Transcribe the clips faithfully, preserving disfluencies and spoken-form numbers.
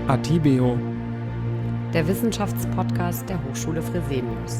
Atibeo, der Wissenschaftspodcast der Hochschule Fresenius.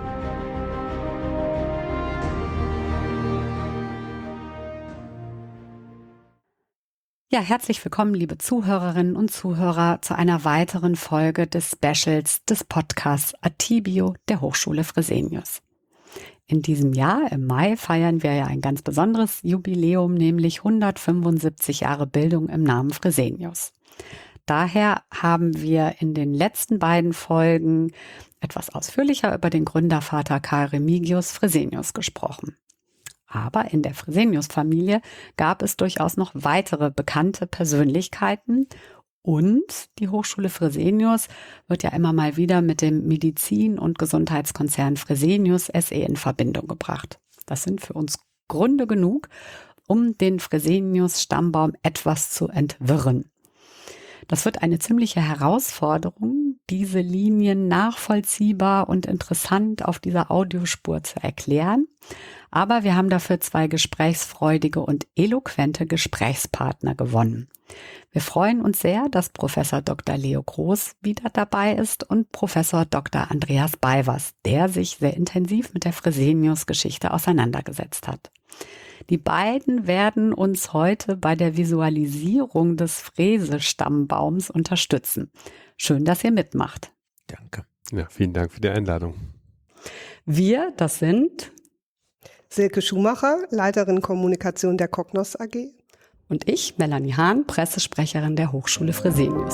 Ja, herzlich willkommen, liebe Zuhörerinnen und Zuhörer, zu einer weiteren Folge des Specials des Podcasts Atibeo der Hochschule Fresenius. In diesem Jahr, im Mai, feiern wir ja ein ganz besonderes Jubiläum, nämlich hundertfünfundsiebzig Jahre Bildung im Namen Fresenius. Daher haben wir in den letzten beiden Folgen etwas ausführlicher über den Gründervater Karl Remigius Fresenius gesprochen. Aber in der Fresenius-Familie gab es durchaus noch weitere bekannte Persönlichkeiten und die Hochschule Fresenius wird ja immer mal wieder mit dem Medizin- und Gesundheitskonzern Fresenius S E in Verbindung gebracht. Das sind für uns Gründe genug, um den Fresenius-Stammbaum etwas zu entwirren. Das wird eine ziemliche Herausforderung, diese Linien nachvollziehbar und interessant auf dieser Audiospur zu erklären. Aber wir haben dafür zwei gesprächsfreudige und eloquente Gesprächspartner gewonnen. Wir freuen uns sehr, dass Professor Doktor Leo Groß wieder dabei ist und Professor Doktor Andreas Beiwers, der sich sehr intensiv mit der Fresenius-Geschichte auseinandergesetzt hat. Die beiden werden uns heute bei der Visualisierung des Frese-Stammbaums unterstützen. Schön, dass ihr mitmacht. Danke. Ja, vielen Dank für die Einladung. Wir, das sind Silke Schumacher, Leiterin Kommunikation der Cognos A G. Und ich, Melanie Hahn, Pressesprecherin der Hochschule Fresenius.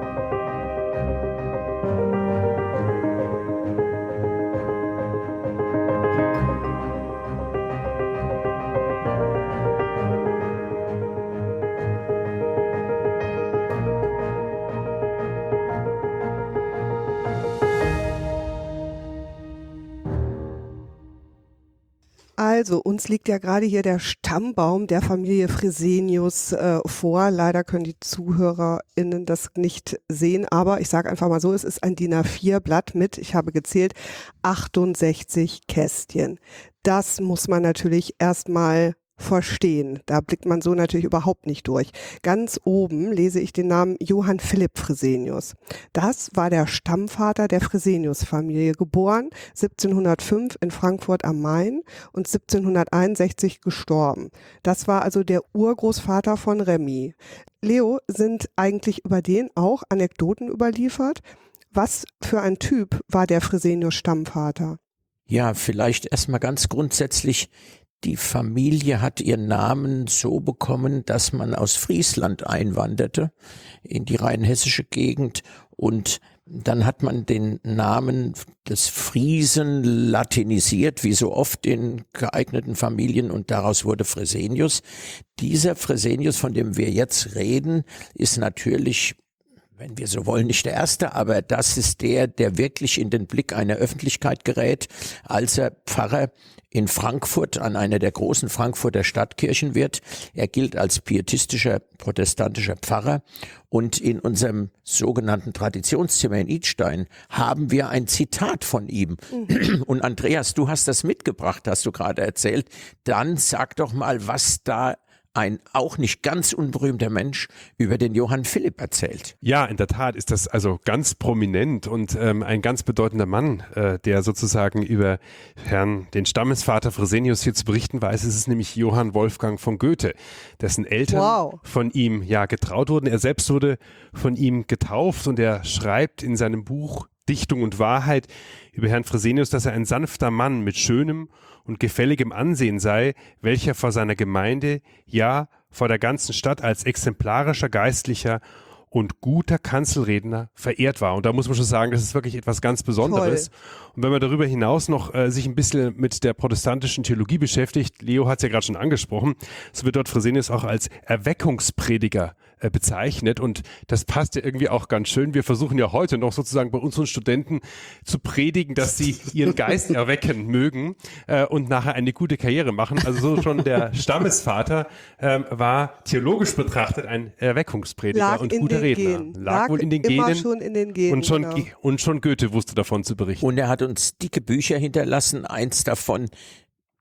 Also, uns liegt ja gerade hier der Stammbaum der Familie Fresenius äh, vor. Leider können die ZuhörerInnen das nicht sehen, aber ich sage einfach mal so, es ist ein D I N A vier Blatt mit, ich habe gezählt, achtundsechzig Kästchen. Das muss man natürlich erstmal verstehen. Da blickt man so natürlich überhaupt nicht durch. Ganz oben lese ich den Namen Johann Philipp Fresenius. Das war der Stammvater der Fresenius-Familie, geboren siebzehnhundertfünf in Frankfurt am Main und siebzehnhunderteinundsechzig gestorben. Das war also der Urgroßvater von Remy. Leo, sind eigentlich über den auch Anekdoten überliefert? Was für ein Typ war der Fresenius-Stammvater? Ja, vielleicht erstmal ganz grundsätzlich. Die Familie hat ihren Namen so bekommen, dass man aus Friesland einwanderte in die rheinhessische Gegend und dann hat man den Namen des Friesen latinisiert, wie so oft in geeigneten Familien, und daraus wurde Fresenius. Dieser Fresenius, von dem wir jetzt reden, ist natürlich, wenn wir so wollen, nicht der erste, aber das ist der, der wirklich in den Blick einer Öffentlichkeit gerät, als er Pfarrer in Frankfurt an einer der großen Frankfurter Stadtkirchen wird. Er gilt als pietistischer protestantischer Pfarrer und in unserem sogenannten Traditionszimmer in Idstein haben wir ein Zitat von ihm. Mhm. Und Andreas, du hast das mitgebracht, hast du gerade erzählt. Dann sag doch mal, was da ein auch nicht ganz unberühmter Mensch über den Johann Philipp erzählt. Ja, in der Tat ist das also ganz prominent und ähm, ein ganz bedeutender Mann, äh, der sozusagen über Herrn, den Stammesvater Fresenius hier zu berichten weiß. Es ist nämlich Johann Wolfgang von Goethe, dessen Eltern wow. von ihm ja getraut wurden. Er selbst wurde von ihm getauft und er schreibt in seinem Buch Dichtung und Wahrheit über Herrn Fresenius, dass er ein sanfter Mann mit schönem und gefälligem Ansehen sei, welcher vor seiner Gemeinde, ja vor der ganzen Stadt als exemplarischer Geistlicher und guter Kanzelredner verehrt war. Und da muss man schon sagen, das ist wirklich etwas ganz Besonderes. Toll. Und wenn man darüber hinaus noch äh, sich ein bisschen mit der protestantischen Theologie beschäftigt, Leo hat es ja gerade schon angesprochen, so wird dort Fresenius auch als Erweckungsprediger äh, bezeichnet und das passt ja irgendwie auch ganz schön. Wir versuchen ja heute noch sozusagen bei unseren Studenten zu predigen, dass sie ihren Geist erwecken mögen äh, und nachher eine gute Karriere machen. Also so schon der Stammesvater äh, war theologisch betrachtet ein Erweckungsprediger Lag und guter Redner. Genen. Lag, Lag wohl in den immer Genen. schon in den Genen. Und schon, genau. und schon Goethe wusste davon zu berichten. Und er hat uns dicke Bücher hinterlassen, eins davon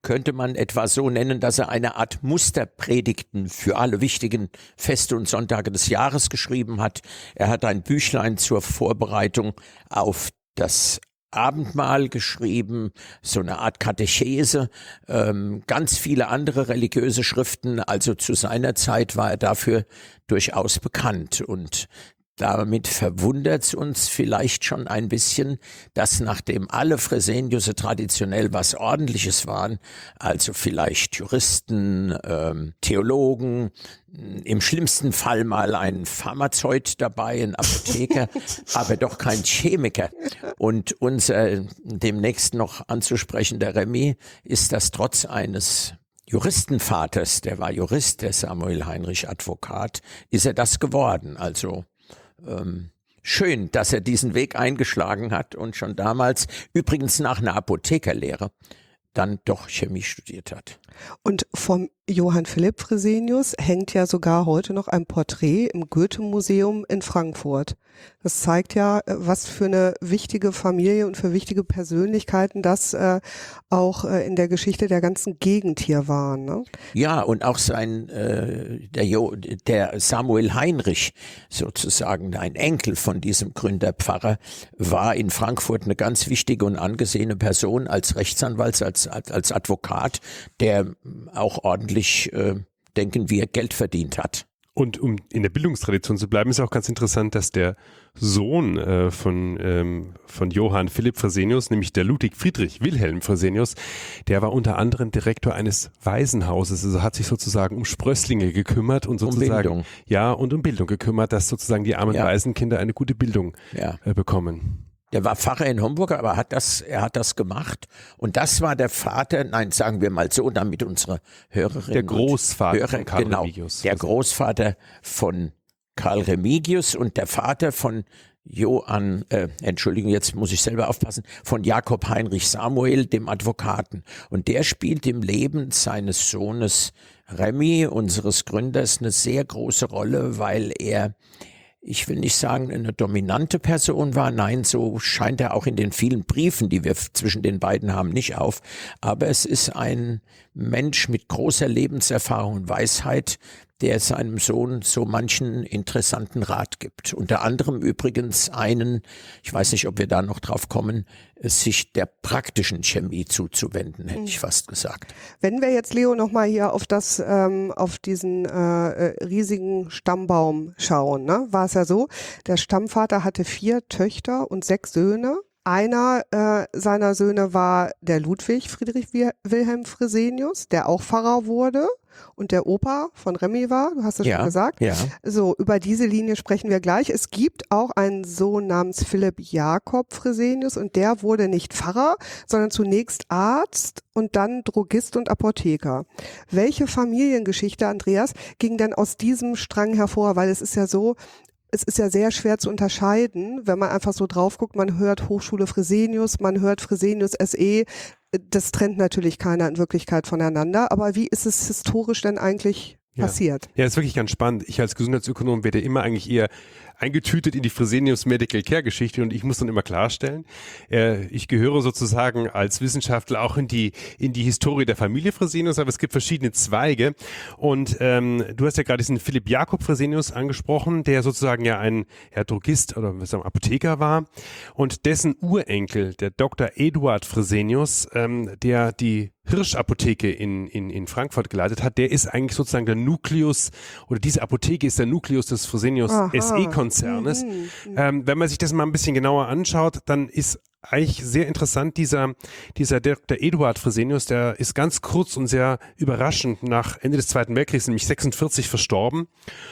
könnte man etwa so nennen, dass er eine Art Musterpredigten für alle wichtigen Feste und Sonntage des Jahres geschrieben hat. Er hat ein Büchlein zur Vorbereitung auf das Abendmahl geschrieben, so eine Art Katechese, ähm, ganz viele andere religiöse Schriften. Also zu seiner Zeit war er dafür durchaus bekannt. Und damit verwundert es uns vielleicht schon ein bisschen, dass nachdem alle Freseniusse traditionell was Ordentliches waren, also vielleicht Juristen, ähm, Theologen, im schlimmsten Fall mal ein Pharmazeut dabei, ein Apotheker, aber doch kein Chemiker. Und unser demnächst noch anzusprechender Remy ist das trotz eines Juristenvaters, der war Jurist, der Samuel Heinrich Advokat, ist er das geworden. Also ähm, schön, dass er diesen Weg eingeschlagen hat und schon damals, übrigens nach einer Apothekerlehre, dann doch Chemie studiert hat. Und vom Johann Philipp Fresenius hängt ja sogar heute noch ein Porträt im Goethe-Museum in Frankfurt. Das zeigt ja, was für eine wichtige Familie und für wichtige Persönlichkeiten das äh, auch äh, in der Geschichte der ganzen Gegend hier waren. Ne? Ja, und auch sein äh, der, jo, der Samuel Heinrich, sozusagen ein Enkel von diesem Gründerpfarrer, war in Frankfurt eine ganz wichtige und angesehene Person als Rechtsanwalt, als, als, als Advokat, der auch ordentlich, äh, denken wir, Geld verdient hat. Und um in der Bildungstradition zu bleiben, ist auch ganz interessant, dass der Sohn äh, von, ähm, von Johann Philipp Fresenius, nämlich der Ludwig Friedrich Wilhelm Fresenius, der war unter anderem Direktor eines Waisenhauses, also hat sich sozusagen um Sprösslinge gekümmert und sozusagen, um Bildung. ja, und um Bildung gekümmert, dass sozusagen die armen ja. Waisenkinder eine gute Bildung ja. äh, bekommen. Der war Pfarrer in Homburg, aber hat das, er hat das gemacht. Und das war der Vater, nein, sagen wir mal so, damit unsere Hörerinnen Der Großvater Hörer, von Karl genau, Remigius. Der Großvater von Karl Remigius und der Vater von Johann, äh, Entschuldigung, jetzt muss ich selber aufpassen, von Jakob Heinrich Samuel, dem Advokaten. Und der spielt im Leben seines Sohnes Remy, unseres Gründers, eine sehr große Rolle, weil er, ich will nicht sagen, eine dominante Person war. Nein, so scheint er auch in den vielen Briefen, die wir zwischen den beiden haben, nicht auf. Aber es ist ein Mensch mit großer Lebenserfahrung und Weisheit, der seinem Sohn so manchen interessanten Rat gibt. Unter anderem übrigens einen, ich weiß nicht, ob wir da noch drauf kommen, sich der praktischen Chemie zuzuwenden, hätte ich fast gesagt. Wenn wir jetzt, Leo, nochmal hier auf das, ähm, auf diesen äh, riesigen Stammbaum schauen, ne, war es ja so, der Stammvater hatte vier Töchter und sechs Söhne. Einer äh, seiner Söhne war der Ludwig Friedrich Wilhelm Fresenius, der auch Pfarrer wurde und der Opa von Remy war, du hast es ja, schon gesagt. Ja. So, über diese Linie sprechen wir gleich. Es gibt auch einen Sohn namens Philipp Jakob Fresenius und der wurde nicht Pfarrer, sondern zunächst Arzt und dann Drogist und Apotheker. Welche Familiengeschichte, Andreas, ging denn aus diesem Strang hervor? Weil es ist ja so, es ist ja sehr schwer zu unterscheiden, wenn man einfach so drauf guckt, man hört Hochschule Fresenius, man hört Fresenius S E, das trennt natürlich keiner in Wirklichkeit voneinander, aber wie ist es historisch denn eigentlich ja. passiert? Ja, ist wirklich ganz spannend. Ich als Gesundheitsökonom werde immer eigentlich eher eingetütet in die Fresenius Medical Care Geschichte und ich muss dann immer klarstellen, äh, ich gehöre sozusagen als Wissenschaftler auch in die in die Historie der Familie Fresenius, aber es gibt verschiedene Zweige und ähm, du hast ja gerade diesen Philipp Jakob Fresenius angesprochen, der sozusagen ja ein ja, Drogist oder was sagen, Apotheker war und dessen Urenkel, der Doktor Eduard Fresenius, ähm, der die Hirschapotheke in, in, in Frankfurt geleitet hat, der ist eigentlich sozusagen der Nukleus oder diese Apotheke ist der Nukleus des Fresenius S E-Konzernes. Mhm. Ähm, wenn man sich das mal ein bisschen genauer anschaut, dann ist eigentlich sehr interessant, dieser, dieser Doktor Eduard Fresenius, der ist ganz kurz und sehr überraschend nach Ende des Zweiten Weltkriegs, nämlich sechsundvierzig, verstorben.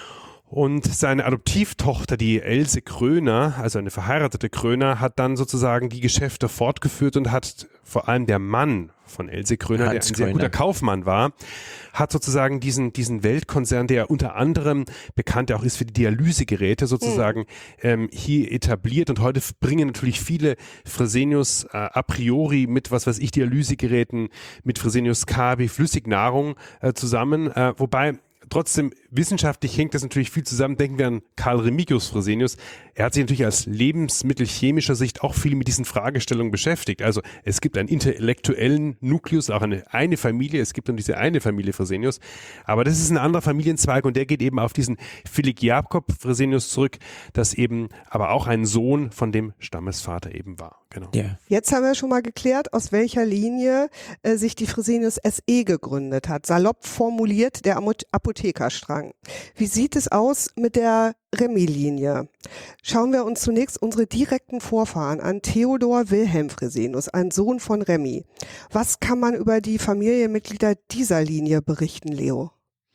Und seine Adoptivtochter, die Else Kröner, also eine verheiratete Kröner, hat dann sozusagen die Geschäfte fortgeführt und hat vor allem der Mann von Else Kröner, Hans der ein sehr Kröner. guter Kaufmann war, hat sozusagen diesen, diesen Weltkonzern, der unter anderem bekannt auch ist für die Dialysegeräte sozusagen, mhm. ähm, hier etabliert. Und heute bringen natürlich viele Fresenius äh, a priori mit, was weiß ich, Dialysegeräten, mit Fresenius Kabi, Flüssignahrung äh, zusammen, äh, wobei trotzdem, wissenschaftlich hängt das natürlich viel zusammen. Denken wir an Karl Remigius Fresenius. Er hat sich natürlich aus lebensmittelchemischer Sicht auch viel mit diesen Fragestellungen beschäftigt. Also es gibt einen intellektuellen Nukleus, auch eine, eine Familie. Es gibt dann diese eine Familie Fresenius. Aber das ist ein anderer Familienzweig und der geht eben auf diesen Philipp Jakob Fresenius zurück, das eben aber auch ein Sohn von dem Stammesvater eben war. Genau. Ja. Jetzt haben wir schon mal geklärt, aus welcher Linie äh, sich die Fresenius S E gegründet hat. Salopp formuliert der Apothekerstrang. Wie sieht es aus mit der Remy-Linie? Schauen wir uns zunächst unsere direkten Vorfahren an. Theodor Wilhelm Fresenius, ein Sohn von Remy. Was kann man über die Familienmitglieder dieser Linie berichten, Leo?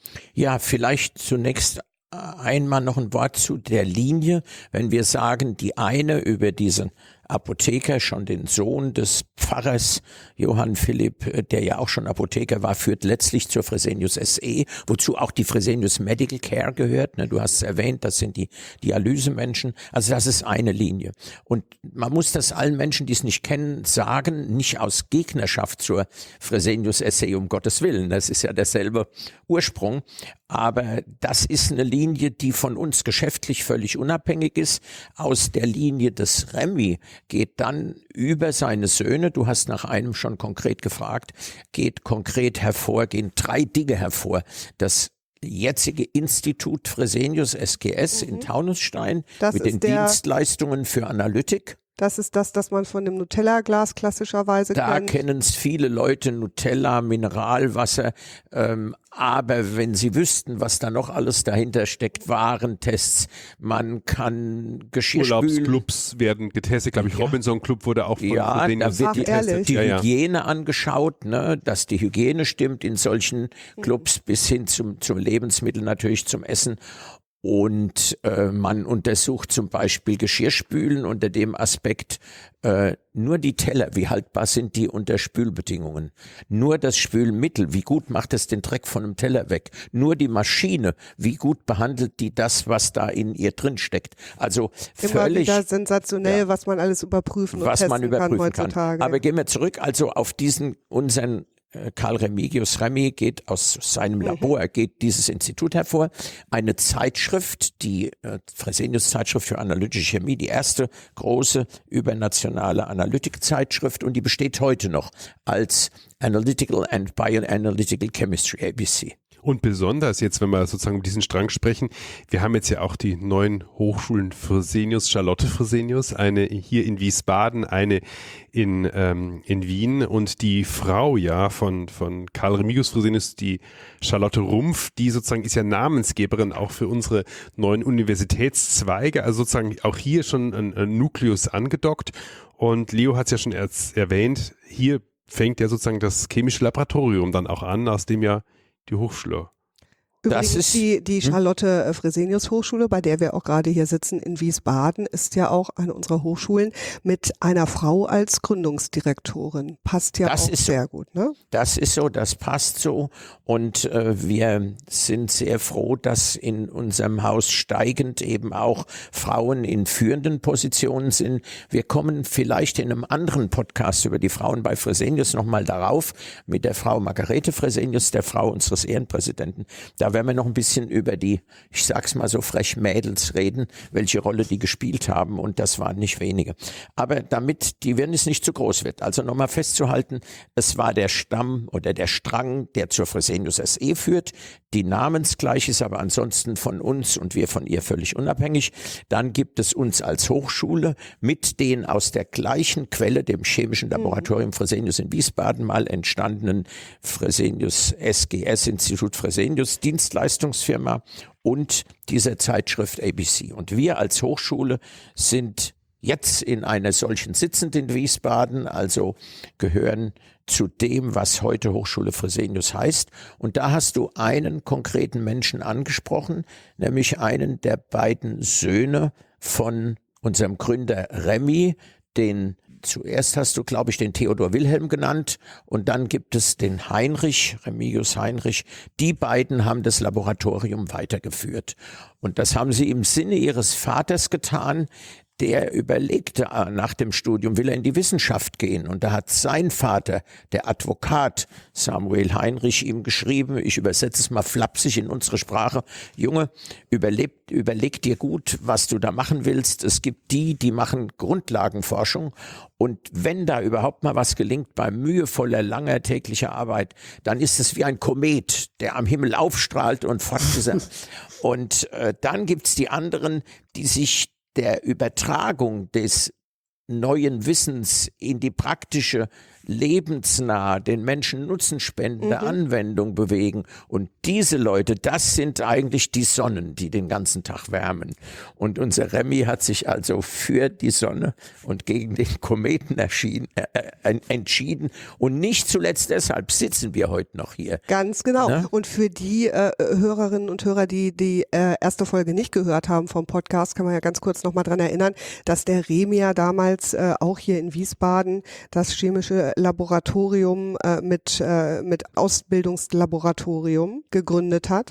Ja, vielleicht zunächst einmal noch ein Wort zu der Linie. Wenn wir sagen, die eine über diesen Apotheker, schon den Sohn des Pfarrers Johann Philipp, der ja auch schon Apotheker war, führt letztlich zur Fresenius S E, wozu auch die Fresenius Medical Care gehört. Du hast es erwähnt, das sind die Dialysemenschen. Also das ist eine Linie. Und man muss das allen Menschen, die es nicht kennen, sagen, nicht aus Gegnerschaft zur Fresenius S E, um Gottes Willen. Das ist ja derselbe Ursprung. Aber das ist eine Linie, die von uns geschäftlich völlig unabhängig ist. Aus der Linie des Remy geht dann über seine Söhne, du hast nach einem schon konkret gefragt, geht konkret hervor, gehen drei Dinge hervor. Das jetzige Institut Fresenius S G S mhm. in Taunusstein das mit den der, Dienstleistungen für Analytik. Das ist das, das man von dem Nutella-Glas klassischerweise da kennt. Da kennen es viele Leute, Nutella, Mineralwasser, ähm, aber wenn sie wüssten, was da noch alles dahinter steckt, Warentests, man kann Geschirr Urlaubsclubs werden getestet, glaube ich, ja. Robinson Club wurde auch von ja, Fresenius da wird die, getestet. die ja, Hygiene ja. angeschaut, ne, dass die Hygiene stimmt in solchen Clubs mhm. bis hin zum, zum Lebensmittel, natürlich zum Essen. Und äh, man untersucht zum Beispiel Geschirrspülen unter dem Aspekt, äh, nur die Teller, wie haltbar sind die unter Spülbedingungen. Nur das Spülmittel, wie gut macht es den Dreck von einem Teller weg. Nur die Maschine, wie gut behandelt die das, was da in ihr drin steckt. Also Immer völlig wieder sensationell, ja, was man alles überprüfen und was testen man überprüfen kann heutzutage. Kann. Aber gehen wir zurück, also auf diesen, unseren Karl Remigius Remy geht aus seinem Labor, er geht dieses Institut hervor. Eine Zeitschrift, die äh, Fresenius Zeitschrift für analytische Chemie, die erste große übernationale Analytikzeitschrift und die besteht heute noch als Analytical and Bioanalytical Chemistry, A B C. Und besonders jetzt, wenn wir sozusagen um diesen Strang sprechen, wir haben jetzt ja auch die neuen Hochschulen Fresenius, Charlotte Fresenius, eine hier in Wiesbaden, eine in, ähm, in Wien und die Frau ja von, von Karl Remigius Fresenius, die Charlotte Rumpf, die sozusagen ist ja Namensgeberin auch für unsere neuen Universitätszweige, also sozusagen auch hier schon ein, ein Nukleus angedockt und Leo hat es ja schon erz, erwähnt, hier fängt ja sozusagen das chemische Laboratorium dann auch an, aus dem ja die Hochschule. Übrigens, das ist, die, die Charlotte Fresenius Hochschule, bei der wir auch gerade hier sitzen in Wiesbaden, ist ja auch eine unserer Hochschulen mit einer Frau als Gründungsdirektorin. Passt ja das auch sehr so. gut, ne? Das ist so, das passt so. Und äh, wir sind sehr froh, dass in unserem Haus steigend eben auch Frauen in führenden Positionen sind. Wir kommen vielleicht in einem anderen Podcast über die Frauen bei Fresenius nochmal darauf, mit der Frau Margarete Fresenius, der Frau unseres Ehrenpräsidenten. Da werden wir noch ein bisschen über die, ich sag's mal so frech, Mädels reden, welche Rolle die gespielt haben und das waren nicht wenige. Aber damit die Wirrnis nicht zu groß wird, also nochmal festzuhalten, es war der Stamm oder der Strang, der zur Fresenius S E führt, die namensgleich ist, aber ansonsten von uns und wir von ihr völlig unabhängig. Dann gibt es uns als Hochschule mit den aus der gleichen Quelle, dem Chemischen Laboratorium Fresenius in Wiesbaden mal entstandenen Fresenius S G S, Institut Fresenius, Dienstleistungsfirma und dieser Zeitschrift A B C. Und wir als Hochschule sind jetzt in einer solchen sitzend in Wiesbaden, also gehören zu dem, was heute Hochschule Fresenius heißt. Und da hast du einen konkreten Menschen angesprochen, nämlich einen der beiden Söhne von unserem Gründer Remy, den zuerst hast du, glaube ich, den Theodor Wilhelm genannt und dann gibt es den Heinrich, Remigius Heinrich. Die beiden haben das Laboratorium weitergeführt. Und das haben sie im Sinne ihres Vaters getan, der überlegte nach dem Studium, will er in die Wissenschaft gehen. Und da hat sein Vater, der Advokat Samuel Heinrich, ihm geschrieben, ich übersetze es mal flapsig in unsere Sprache, Junge, überleg, überleg dir gut, was du da machen willst. Es gibt die, die machen Grundlagenforschung. Und wenn da überhaupt mal was gelingt bei mühevoller, langer täglicher Arbeit, dann ist es wie ein Komet, der am Himmel aufstrahlt und fortgesetzt. Und äh, dann gibt's die anderen, die sich der Übertragung des neuen Wissens in die praktische, lebensnah, den Menschen Nutzen spendende mhm. Anwendung bewegen. Und diese Leute, das sind eigentlich die Sonnen, die den ganzen Tag wärmen. Und unser Remy hat sich also für die Sonne und gegen den Kometen erschien, äh, entschieden. Und nicht zuletzt deshalb sitzen wir heute noch hier. Ganz genau. Ne? Und für die äh, Hörerinnen und Hörer, die die äh, erste Folge nicht gehört haben vom Podcast, kann man ja ganz kurz nochmal dran erinnern, dass der Remy ja damals äh, auch hier in Wiesbaden das chemische Laboratorium äh, mit, äh, mit Ausbildungslaboratorium gegründet hat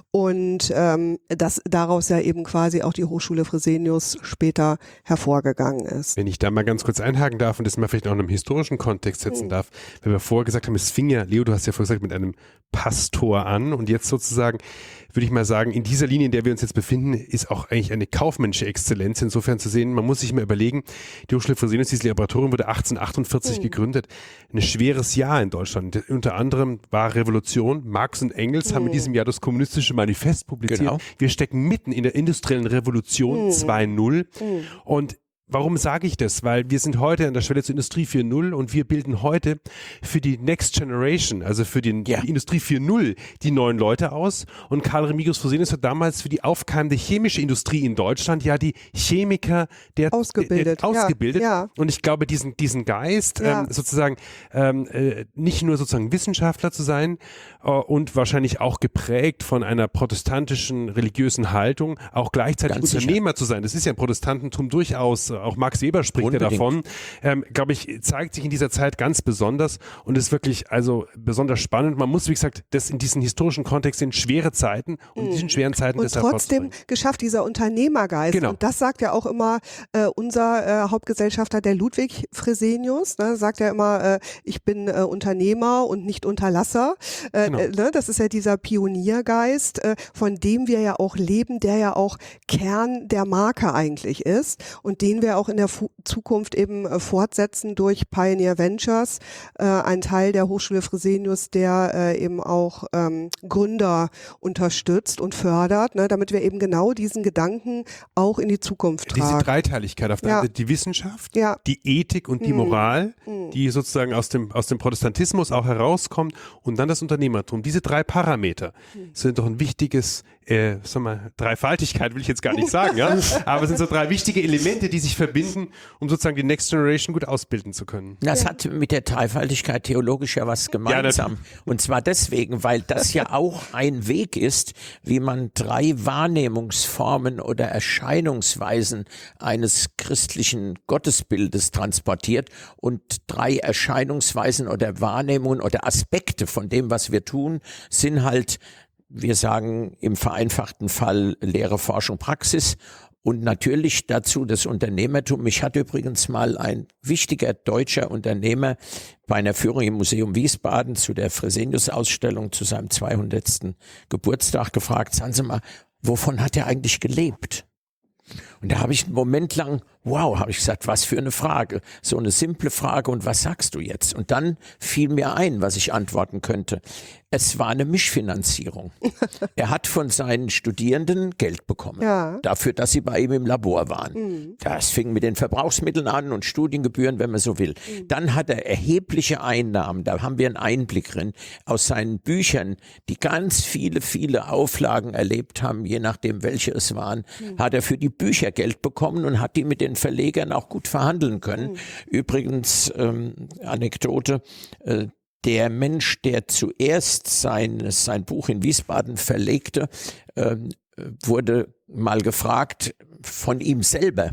und ähm, dass daraus ja eben quasi auch die Hochschule Fresenius später hervorgegangen ist. Wenn ich da mal ganz kurz einhaken darf und das mal vielleicht auch in einem historischen Kontext setzen Mhm. darf, wenn wir vorher gesagt haben, es fing ja, Leo, du hast ja vorher gesagt, mit einem Pastor an und jetzt sozusagen, würde ich mal sagen, in dieser Linie, in der wir uns jetzt befinden, ist auch eigentlich eine kaufmännische Exzellenz insofern zu sehen, man muss sich mal überlegen, die Hochschule Fresenius, dieses Laboratorium wurde achtzehnhundertachtundvierzig Mhm. gegründet, ein schweres Jahr in Deutschland, unter anderem war Revolution, Marx und Engels haben in diesem Jahr das kommunistische Manifest publiziert, Genau. wir stecken mitten in der industriellen Revolution Mhm. zwei null Mhm. und warum sage ich das? Weil wir sind heute an der Schwelle zur Industrie vier null und wir bilden heute für die Next Generation, also für den, Ja. die Industrie vier null, die neuen Leute aus. Und Karl Remigius Fresenius hat damals für die aufkeimende chemische Industrie in Deutschland ja die Chemiker der, Ausgebildet, der, der, ausgebildet. ja, ja. Und ich glaube, diesen, diesen Geist, Ja. ähm, sozusagen ähm, äh, nicht nur sozusagen Wissenschaftler zu sein äh, und wahrscheinlich auch geprägt von einer protestantischen religiösen Haltung, auch gleichzeitig Ganz sicher. Unternehmer zu sein. Das ist ja im Protestantentum durchaus, auch Max Weber spricht ja Unbedingt. davon, ähm, glaube ich, zeigt sich in dieser Zeit ganz besonders und ist wirklich also besonders spannend. Man muss, wie gesagt, das in diesen historischen Kontext sind schwere Zeiten und in diesen schweren Zeiten Und deshalb trotzdem vorzubringen. geschafft dieser Unternehmergeist. Genau. Und das sagt ja auch immer äh, unser äh, Hauptgesellschafter, der Ludwig Fresenius, ne, sagt ja immer, äh, ich bin äh, Unternehmer und nicht Unterlasser. Äh, Genau. äh, ne, das ist ja dieser Pioniergeist, äh, von dem wir ja auch leben, der ja auch Kern der Marke eigentlich ist und den wir auch in der Fu- Zukunft eben äh, fortsetzen durch Pioneer Ventures, äh, ein Teil der Hochschule Fresenius, der äh, eben auch ähm, Gründer unterstützt und fördert, ne, damit wir eben genau diesen Gedanken auch in die Zukunft Diese tragen. Dreiteiligkeit auf der Ja. Seite, die Wissenschaft, Ja. die Ethik und die Mhm. Moral, Mhm. die sozusagen aus dem, aus dem Protestantismus auch herauskommt und dann das Unternehmertum. Diese drei Parameter sind doch ein wichtiges, äh, sag mal, Dreifaltigkeit will ich jetzt gar nicht sagen, ja? Aber es sind so drei wichtige Elemente, die sich verbinden, um sozusagen die Next Generation gut ausbilden zu können. Das hat mit der Dreifaltigkeit theologisch ja was gemeinsam. Und zwar deswegen, weil das ja auch ein Weg ist, wie man drei Wahrnehmungsformen oder Erscheinungsweisen eines christlichen Gottesbildes transportiert und drei Erscheinungsweisen oder Wahrnehmungen oder Aspekte von dem, was wir tun, sind halt, wir sagen im vereinfachten Fall Lehre, Forschung, Praxis. Und natürlich dazu das Unternehmertum. Mich hat übrigens mal ein wichtiger deutscher Unternehmer bei einer Führung im Museum Wiesbaden zu der Fresenius-Ausstellung zu seinem zweihundertsten Geburtstag gefragt, sagen Sie mal, wovon hat er eigentlich gelebt? Und da habe ich einen Moment lang, wow, habe ich gesagt, was für eine Frage. So eine simple Frage und was sagst du jetzt? Und dann fiel mir ein, was ich antworten könnte. Es war eine Mischfinanzierung. Er hat von seinen Studierenden Geld bekommen. Ja. Dafür, dass sie bei ihm im Labor waren. Mhm. Das fing mit den Verbrauchsmitteln an und Studiengebühren, wenn man so will. Mhm. Dann hat er erhebliche Einnahmen, da haben wir einen Einblick drin, aus seinen Büchern, die ganz viele, viele Auflagen erlebt haben, je nachdem welche es waren, mhm. hat er für die Bücher Geld bekommen und hat die mit den Verlegern auch gut verhandeln können. Mhm. Übrigens, ähm, Anekdote, äh, der Mensch, der zuerst sein, sein Buch in Wiesbaden verlegte, ähm, wurde mal gefragt von ihm selber,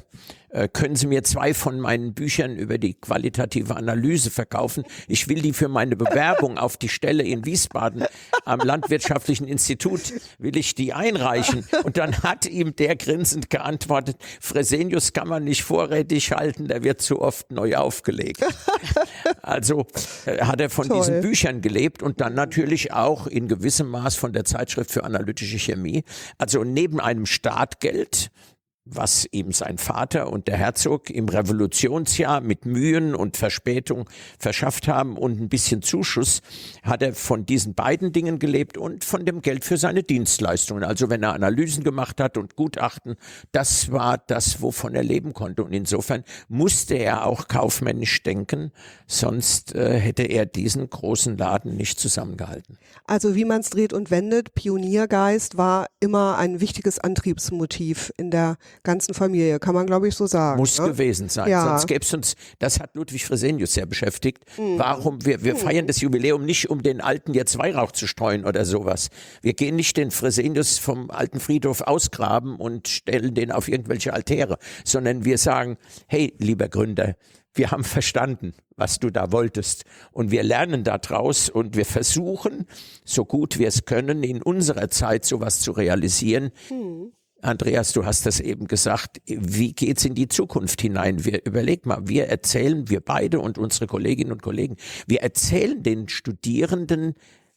äh, können Sie mir zwei von meinen Büchern über die qualitative Analyse verkaufen? Ich will die für meine Bewerbung auf die Stelle in Wiesbaden am Landwirtschaftlichen Institut, will ich die einreichen. Und dann hat ihm der grinsend geantwortet, Fresenius kann man nicht vorrätig halten, der wird zu oft neu aufgelegt. Also äh, hat er von Toll. diesen Büchern gelebt und dann natürlich auch in gewissem Maß von der Zeitschrift für analytische Chemie. Also neben einem Startgeld, was ihm sein Vater und der Herzog im Revolutionsjahr mit Mühen und Verspätung verschafft haben und ein bisschen Zuschuss, hat er von diesen beiden Dingen gelebt und von dem Geld für seine Dienstleistungen. Also wenn er Analysen gemacht hat und Gutachten, das war das, wovon er leben konnte. Und insofern musste er auch kaufmännisch denken, sonst äh, hätte er diesen großen Laden nicht zusammengehalten. Also wie man es dreht und wendet, Pioniergeist war immer ein wichtiges Antriebsmotiv in der ganzen Familie, kann man glaube ich so sagen. Muss ne? gewesen sein, ja. sonst gäbe es uns, das hat Ludwig Fresenius sehr beschäftigt, mhm. warum, wir, wir mhm. feiern das Jubiläum nicht, um den Alten jetzt Weihrauch zu streuen oder sowas. Wir gehen nicht den Fresenius vom alten Friedhof ausgraben und stellen den auf irgendwelche Altäre, sondern wir sagen, hey, lieber Gründer, wir haben verstanden, was du da wolltest und wir lernen daraus und wir versuchen, so gut wir es können, in unserer Zeit sowas zu realisieren. Mhm. Andreas, du hast das eben gesagt, wie geht's in die Zukunft hinein? Wir, überleg mal, wir erzählen, wir beide und unsere Kolleginnen und Kollegen, wir erzählen den Studierenden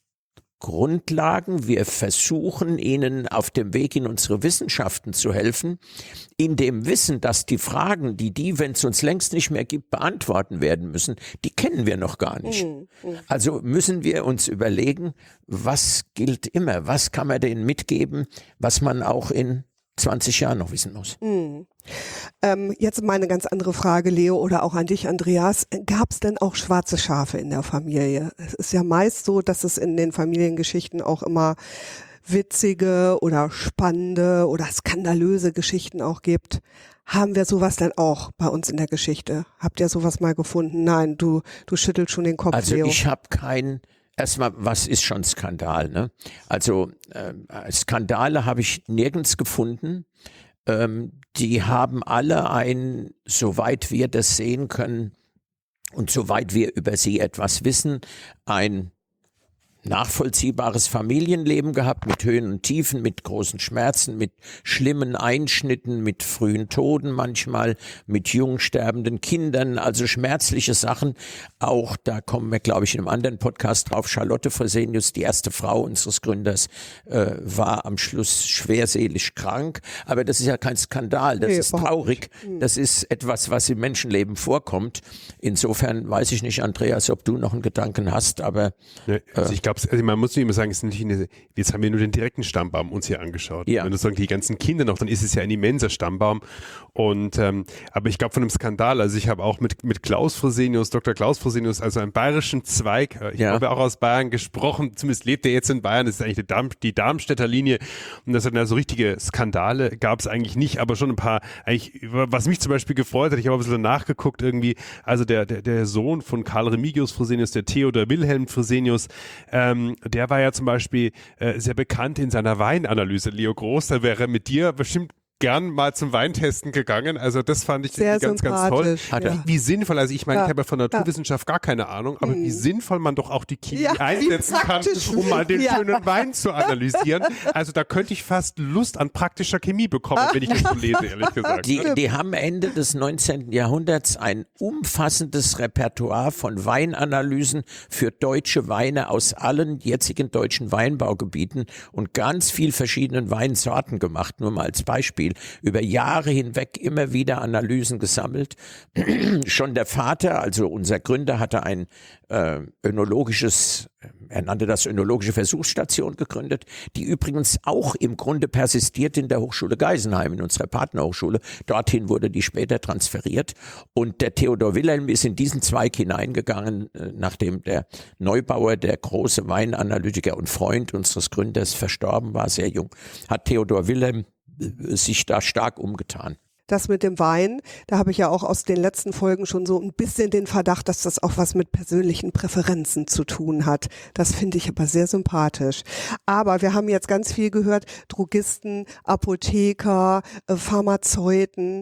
Grundlagen, wir versuchen ihnen auf dem Weg in unsere Wissenschaften zu helfen, in dem Wissen, dass die Fragen, die die, wenn es uns längst nicht mehr gibt, beantworten werden müssen, die kennen wir noch gar nicht. Also müssen wir uns überlegen, was gilt immer, was kann man denen mitgeben, was man auch in zwanzig Jahren noch wissen muss. Mhm. Ähm, jetzt mal eine ganz andere Frage, Leo, oder auch an dich, Andreas. Gab es denn auch schwarze Schafe in der Familie? Es ist ja meist so, dass es in den Familiengeschichten auch immer witzige oder spannende oder skandalöse Geschichten auch gibt. Haben wir sowas denn auch bei uns in der Geschichte? Habt ihr sowas mal gefunden? Nein, du, du schüttelst schon den Kopf, also Leo. Also ich habe kein... Erstmal, was ist schon Skandal? Ne? Also äh, Skandale habe ich nirgends gefunden. Ähm, die haben alle ein, soweit wir das sehen können und soweit wir über sie etwas wissen, ein nachvollziehbares Familienleben gehabt mit Höhen und Tiefen, mit großen Schmerzen, mit schlimmen Einschnitten, mit frühen Toden manchmal, mit jung sterbenden Kindern, also schmerzliche Sachen. Auch, da kommen wir, glaube ich, in einem anderen Podcast drauf, Charlotte Fresenius, die erste Frau unseres Gründers, äh, war am Schluss schwerseelisch krank. Aber das ist ja kein Skandal, das nee, ist traurig. Das ist etwas, was im Menschenleben vorkommt. Insofern weiß ich nicht, Andreas, ob du noch einen Gedanken hast, aber... Nee, also ich Also man muss nicht immer sagen, es ist nicht eine, jetzt haben wir nur den direkten Stammbaum uns hier angeschaut. Ja. Wenn du sagst, die ganzen Kinder noch, dann ist es ja ein immenser Stammbaum. Und ähm, aber ich glaube von einem Skandal, also ich habe auch mit mit Klaus Fresenius, Doktor Klaus Fresenius, also einem bayerischen Zweig, ich ja. glaube auch aus Bayern gesprochen, zumindest lebt er jetzt in Bayern, das ist eigentlich die, Darm, die Darmstädter Linie. Und das sind also richtige Skandale, gab es eigentlich nicht, aber schon ein paar, eigentlich, was mich zum Beispiel gefreut hat, ich habe ein bisschen nachgeguckt irgendwie, also der, der, der Sohn von Karl Remigius Fresenius, der Theodor Wilhelm Fresenius, Ähm, der war ja zum Beispiel äh, sehr bekannt in seiner Weinanalyse. Leo Groß, da wäre mit dir bestimmt gern mal zum Weintesten gegangen. Also das fand ich sehr ganz, ganz toll. Ja. Wie, wie sinnvoll, also ich meine, ja. ich habe ja von Naturwissenschaft gar keine Ahnung, aber hm. wie sinnvoll man doch auch die Chemie ja, einsetzen kann, um mal den ja. schönen Wein zu analysieren. Also da könnte ich fast Lust an praktischer Chemie bekommen, wenn ich das so lese, ehrlich gesagt. Die, die haben Ende des neunzehnten Jahrhunderts ein umfassendes Repertoire von Weinanalysen für deutsche Weine aus allen jetzigen deutschen Weinbaugebieten und ganz viel verschiedenen Weinsorten gemacht, nur mal als Beispiel. Über Jahre hinweg immer wieder Analysen gesammelt. Schon der Vater, also unser Gründer, hatte ein äh, önologisches, er nannte das önologische Versuchsstation gegründet, die übrigens auch im Grunde persistiert in der Hochschule Geisenheim, in unserer Partnerhochschule. Dorthin wurde die später transferiert. Und der Theodor Wilhelm ist in diesen Zweig hineingegangen, äh, nachdem der Neubauer, der große Weinanalytiker und Freund unseres Gründers, verstorben war, sehr jung, hat Theodor Wilhelm sich da stark umgetan. Das mit dem Wein, da habe ich ja auch aus den letzten Folgen schon so ein bisschen den Verdacht, dass das auch was mit persönlichen Präferenzen zu tun hat. Das finde ich aber sehr sympathisch. Aber wir haben jetzt ganz viel gehört, Drogisten, Apotheker, äh, Pharmazeuten.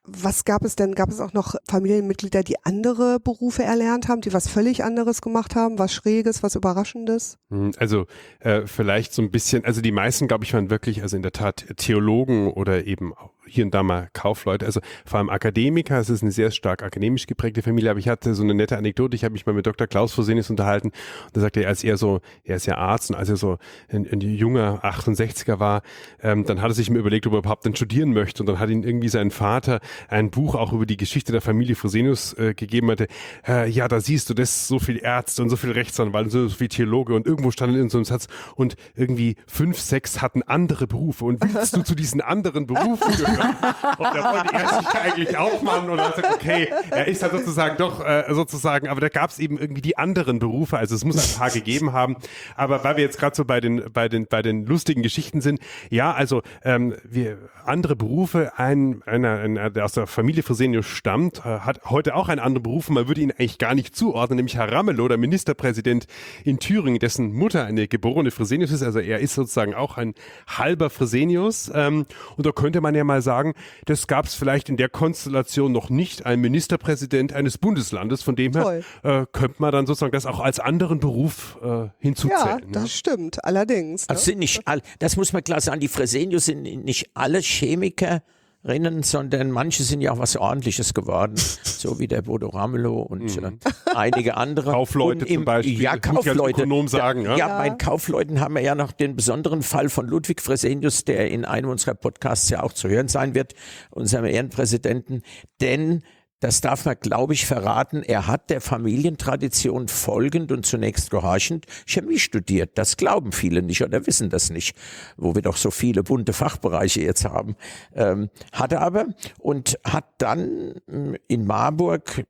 was gab es denn? Gab es auch noch Familienmitglieder, die andere Berufe erlernt haben, die was völlig anderes gemacht haben, was Schräges, was Überraschendes? Also äh, vielleicht so ein bisschen, also die meisten, glaube ich, waren wirklich, also in der Tat Theologen oder eben hier und da mal Kaufleute, also vor allem Akademiker. Es ist eine sehr stark akademisch geprägte Familie, aber ich hatte so eine nette Anekdote. Ich habe mich mal mit Doktor Klaus Fresenius unterhalten und da sagte er, als er so, er ist ja Arzt und als er so ein, ein junger achtundsechziger war, ähm, dann hat er sich mir überlegt, ob er überhaupt dann studieren möchte und dann hat ihn irgendwie sein Vater ein Buch auch über die Geschichte der Familie Fresenius äh, gegeben, hatte, äh, ja, da siehst du, das ist so viel Ärzte und so viel Rechtsanwalt und so viel Theologe und irgendwo stand in so einem Satz und irgendwie fünf, sechs hatten andere Berufe und willst du zu diesen anderen Berufen gehören? Und da wollte er sich eigentlich auch machen und hat gesagt, okay, er ist halt sozusagen doch äh, sozusagen, aber da gab es eben irgendwie die anderen Berufe, also es muss ein paar gegeben haben, aber weil wir jetzt gerade so bei den, bei den, bei den lustigen Geschichten sind, ja, also ähm, wir, andere Berufe, ein, einer, einer, der aus der Familie Fresenius stammt, äh, hat heute auch einen anderen Beruf, man würde ihn eigentlich gar nicht zuordnen, nämlich Herr Ramelow, der Ministerpräsident in Thüringen, dessen Mutter eine geborene Fresenius ist, also er ist sozusagen auch ein halber Fresenius ähm, und da könnte man ja mal sagen, das gab es vielleicht in der Konstellation noch nicht, ein Ministerpräsident eines Bundeslandes, von dem her äh, könnte man dann sozusagen das auch als anderen Beruf äh, hinzuzählen. Ja, das ne? stimmt, allerdings. Ne? Also sind nicht all, das muss man klar sagen, die Fresenius sind nicht alle Chemikerinnen, sondern manche sind ja auch was Ordentliches geworden, so wie der Bodo Ramelow und mhm. äh, einige andere. Kaufleute im, zum Beispiel, ja, das muss ich als Kaufleute. Ökonom sagen. Ja, ja, ja, bei Kaufleuten haben wir ja noch den besonderen Fall von Ludwig Fresenius, der in einem unserer Podcasts ja auch zu hören sein wird, unserem Ehrenpräsidenten, denn das darf man, glaube ich, verraten. Er hat der Familientradition folgend und zunächst gehorchend Chemie studiert. Das glauben viele nicht oder wissen das nicht, wo wir doch so viele bunte Fachbereiche jetzt haben. Ähm, hat er aber und hat dann in Marburg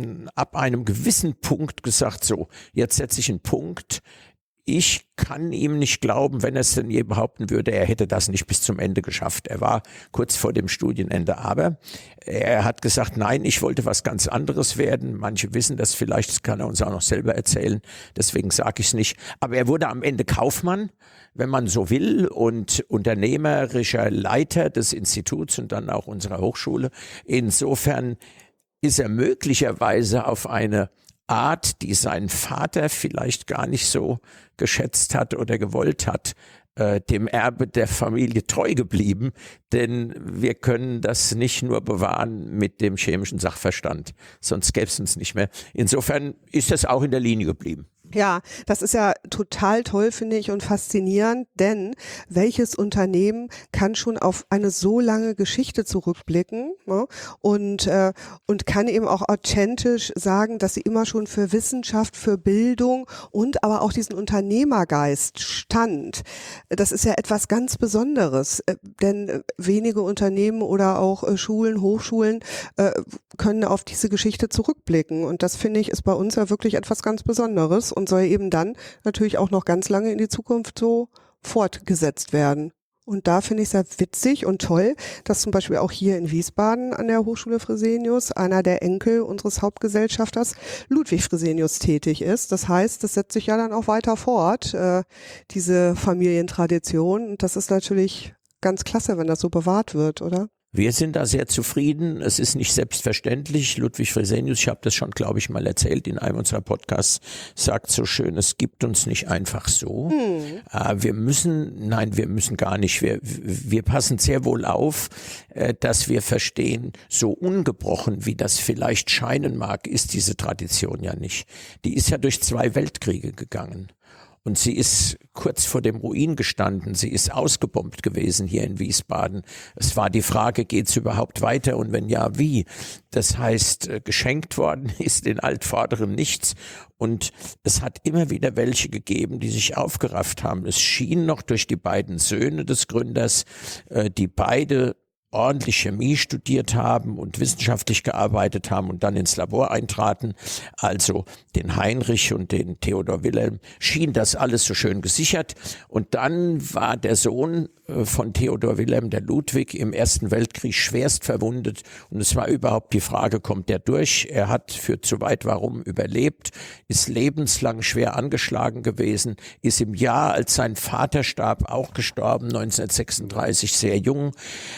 ab einem gewissen Punkt gesagt, so, jetzt setze ich einen Punkt. Ich kann ihm nicht glauben, wenn er es denn je behaupten würde, er hätte das nicht bis zum Ende geschafft. Er war kurz vor dem Studienende, aber er hat gesagt, nein, ich wollte was ganz anderes werden. Manche wissen das vielleicht, das kann er uns auch noch selber erzählen, deswegen sage ich es nicht. Aber er wurde am Ende Kaufmann, wenn man so will, und unternehmerischer Leiter des Instituts und dann auch unserer Hochschule. Insofern ist er möglicherweise auf eine Art, die sein Vater vielleicht gar nicht so geschätzt hat oder gewollt hat, äh, dem Erbe der Familie treu geblieben, denn wir können das nicht nur bewahren mit dem chemischen Sachverstand, sonst gäbe es uns nicht mehr. Insofern ist das auch in der Linie geblieben. Ja, das ist ja total toll, finde ich, und faszinierend, denn welches Unternehmen kann schon auf eine so lange Geschichte zurückblicken, ne? und äh, und kann eben auch authentisch sagen, dass sie immer schon für Wissenschaft, für Bildung und aber auch diesen Unternehmergeist stand. Das ist ja etwas ganz Besonderes, äh, denn wenige Unternehmen oder auch äh, Schulen, Hochschulen äh, können auf diese Geschichte zurückblicken, und das, finde ich, ist bei uns ja wirklich etwas ganz Besonderes und soll eben dann natürlich auch noch ganz lange in die Zukunft so fortgesetzt werden. Und da finde ich es sehr witzig und toll, dass zum Beispiel auch hier in Wiesbaden an der Hochschule Fresenius einer der Enkel unseres Hauptgesellschafters, Ludwig Fresenius, tätig ist. Das heißt, das setzt sich ja dann auch weiter fort, äh, diese Familientradition. Und das ist natürlich ganz klasse, wenn das so bewahrt wird, oder? Wir sind da sehr zufrieden. Es ist nicht selbstverständlich. Ludwig Fresenius, ich habe das schon, glaube ich, mal erzählt in einem unserer Podcasts, sagt so schön, es gibt uns nicht einfach so. Hm. Äh, wir müssen, nein, wir müssen gar nicht. Wir, wir passen sehr wohl auf, äh, dass wir verstehen, so ungebrochen, wie das vielleicht scheinen mag, ist diese Tradition ja nicht. Die ist ja durch zwei Weltkriege gegangen. Und sie ist kurz vor dem Ruin gestanden. Sie ist ausgebombt gewesen hier in Wiesbaden. Es war die Frage, geht's überhaupt weiter und wenn ja, wie? Das heißt, geschenkt worden ist den Altvorderen nichts. Und es hat immer wieder welche gegeben, die sich aufgerafft haben. Es schien noch durch die beiden Söhne des Gründers, die beide ordentlich Chemie studiert haben und wissenschaftlich gearbeitet haben und dann ins Labor eintraten, also den Heinrich und den Theodor Wilhelm, schien das alles so schön gesichert. Und dann war der Sohn von Theodor Wilhelm, der Ludwig, im Ersten Weltkrieg schwerst verwundet und es war überhaupt die Frage, kommt der durch? Er hat für zu weit warum überlebt, ist lebenslang schwer angeschlagen gewesen, ist im Jahr, als sein Vater starb, auch gestorben, neunzehnhundertsechsunddreißig, sehr jung.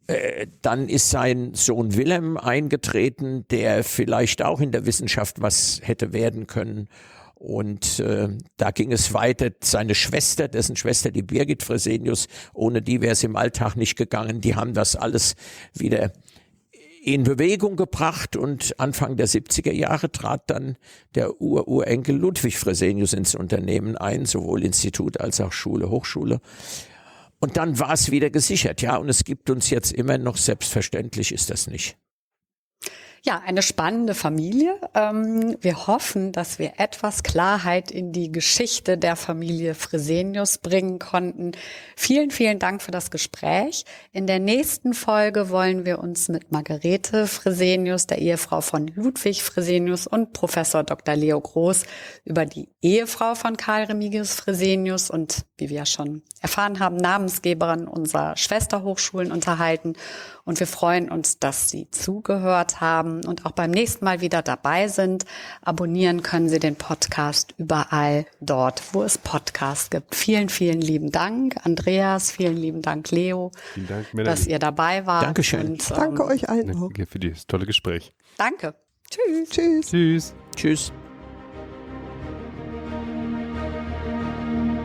Äh, dann ist sein Sohn Wilhelm eingetreten, der vielleicht auch in der Wissenschaft was hätte werden können. Und äh, da ging es weiter. Seine Schwester, dessen Schwester, die Birgit Fresenius, ohne die wäre es im Alltag nicht gegangen. Die haben das alles wieder in Bewegung gebracht und Anfang der siebziger Jahre trat dann der Ururenkel Ludwig Fresenius ins Unternehmen ein, sowohl Institut als auch Schule, Hochschule. Und dann war es wieder gesichert, ja, und es gibt uns jetzt immer noch, selbstverständlich ist das nicht. Ja, eine spannende Familie. Ähm, wir hoffen, dass wir etwas Klarheit in die Geschichte der Familie Fresenius bringen konnten. Vielen, vielen Dank für das Gespräch. In der nächsten Folge wollen wir uns mit Margarete Fresenius, der Ehefrau von Ludwig Fresenius, und Professor Doktor Leo Groß über die Ehefrau von Karl Remigius Fresenius und, wie wir ja schon erfahren haben, Namensgeberin unserer Schwesterhochschulen unterhalten. Und wir freuen uns, dass Sie zugehört haben und auch beim nächsten Mal wieder dabei sind. Abonnieren können Sie den Podcast überall dort, wo es Podcasts gibt. Vielen, vielen lieben Dank, Andreas. Vielen lieben Dank, Leo, Vielen Dank, Melanie, dass ihr dabei wart. Dankeschön. Und, ähm, Danke euch allen auch. Danke für das tolle Gespräch. Danke. Tschüss. Tschüss. Tschüss. Tschüss.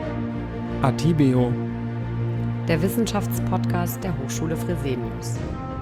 Atibeo. Der Wissenschaftspodcast der Hochschule Fresenius.